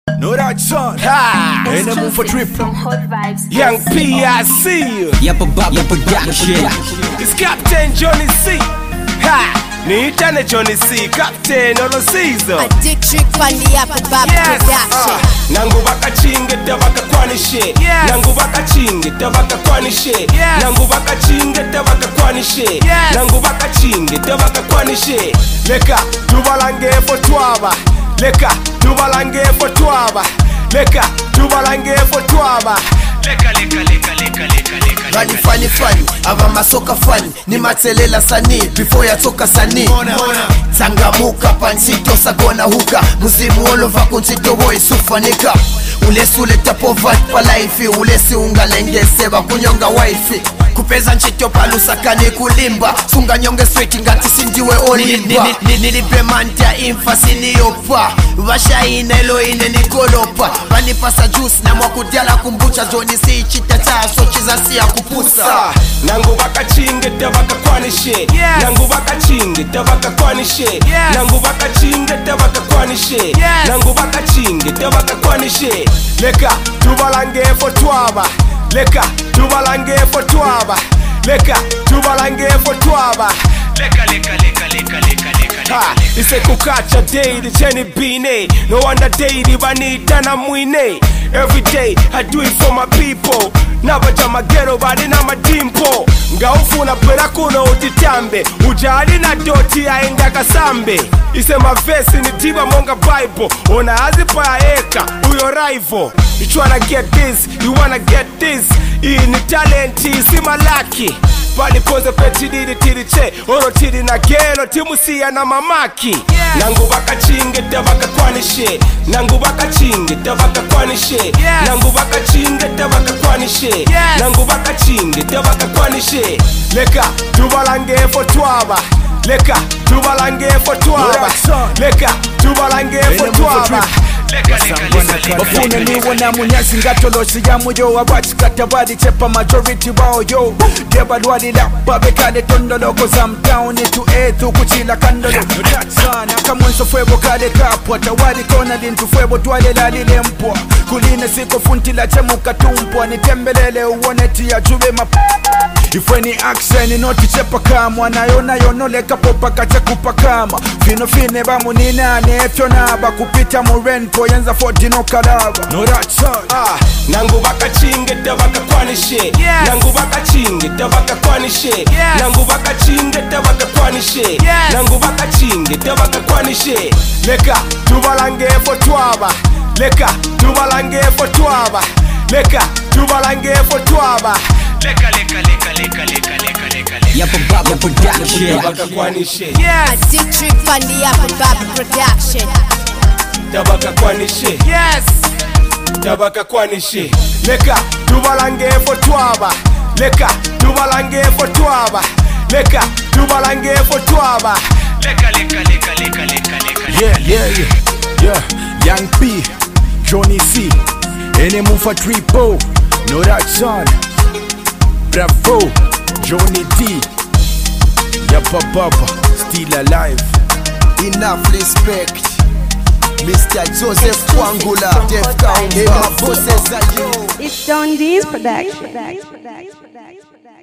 Know that son. Ha! Ain't a move for trip. From Hot Vibes. Young P, I see you. Yapa production. It's Captain Johnny C. Ha! Niitane Johnny C. Captain Olo Caesar. A dick trick on the Yapa production. Nangu baka chinge tabaka kwani shit. Nangu baka chinge tabaka kwani shit. Nangu baka chinge tabaka kwani shit. Nangu baka chinge tabaka kwani shit. Leka tubalange for twaba. Leka tubalange for twaba. Leka tubalange for twaba. Leka Rally funny ava masoka funny ni matselela sani before yatoka sani tangamuka pansito sagona huka muzimu olova kuntito boy sufanika ulesi uleta poverty pa life ulesi ungalengese bakunyonga wife kupeza nchito palusakane kulimba sunga nyonge straight ngati sindiwe olimba nilipe mantia infasini yopa vashaina eloine nikolopa vanipasa juice na mwakudyala kumbucha Johnny C chitata so chizasi ya kupusa nangu baka chinge tabaka kwani shit. Nangu baka chinge tabaka kwani shit. Nangu baka chinge tabaka kwani shit. Nangu baka chinge tabaka kwani shit. Leka tubalange for twaba. Leka tubalange for twaba. Leka tubalange for twaba. Leka ha, ise kukacha daily cheni bine. No wonder daily banita na mwine. Every day I do it for my people. Nabaja magero badi na madimpo. Ngaufuna pera kuno utitambe. Ujali na doti ya enga kasambe. Ise mavesi ni tiba monga Bible. Ona hazipa ya eka, uyo rival. You tryna get this, you wanna get this. Hii ni talenti, si malaki. Bali pose peti didi tidi che. Oro tidi na gelo, timu siya na mamaki. Nangu baka chinge tabaka kwani shit. Nangu baka chinge tabaka kwani shit. Nangu baka chinge tabaka kwani shit. Nangu baka chinge tabaka kwani shit. Leka tubalange for twaba. Leka tubalange for twaba. Leka tubalange for twaba. Bafune niwo na munyazi ngatolosi ya muyo wabachikata badi chepa majority bao yo Deba lwadila babekade tondolo koza mtauni tu etu kuchila kandolo Sana kamonso fwebo kade kapwa tawali kona dintu fwebo tuwale lalile mpwa Kuline siko funti la chemuka tumpwa nitembelele uoneti ya jube Ifweni action inoti chepa kama Nayona yonole kapopa kacha kupakama Fino fine bamu ninane efyo naba kupita murenpo Yenza for dino kadaba No that son Nangu baka chinge tabaka kwani shit. Nangu baka chinge tabaka kwani shit. Nangu baka chinge tabaka kwani shit. Nangu baka chinge tabaka kwani shit. Leka tubalange for twaba. Leka tubalange for twaba. Leka tubalange for twaba. Leka Yapa production. tabaka kwani shit. A dick trick on the Yapa production. Tabaka kwani shit. Tabaka kwani shit. Leka tubalange for twaba. Leka tubalange for twaba. Leka tubalange for twaba. Yeah. Young P, Johnny C, any move for triple. Know that son. Bravo, Johnny D. Yapa Baba, still alive. enough respect Mr. Joseph Kwangula Def Kamba bosses are you It's Don D's production.